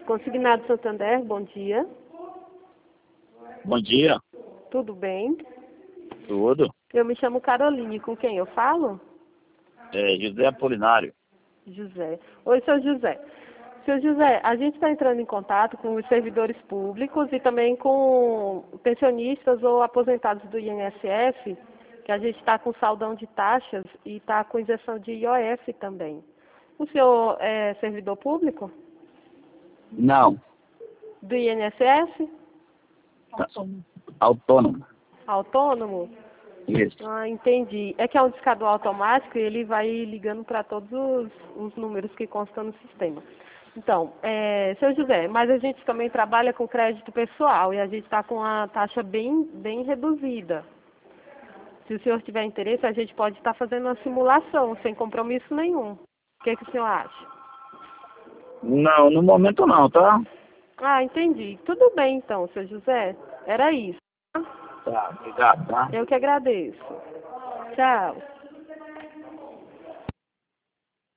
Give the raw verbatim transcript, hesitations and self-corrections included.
Consignado Santander, bom dia. Bom dia, Tudo bem? tudo. Eu me chamo Caroline, com quem eu falo? É José Apolinário. José. Oi, seu José. Seu José, a gente está entrando em contato com os servidores públicos e também com pensionistas ou aposentados do I N S S, que a gente está com saldão de taxas e está com isenção de I O F também. O senhor é servidor público Não, do I N S S? tá- autônomo. Autônomo? Isso. Ah, entendi. É que é um discador automático e ele vai ligando para todos os, os números que constam no sistema. Então, é, seu José, mas a gente também trabalha com crédito pessoal e a gente está com a taxa bem, bem reduzida. Se o senhor tiver interesse, a gente pode estar fazendo uma simulação, sem compromisso nenhum. O que, que o senhor acha? Não, no momento não, tá? Ah, entendi. Tudo bem então, seu José. Era isso. Tá, obrigado, tá? Eu que agradeço. Tchau.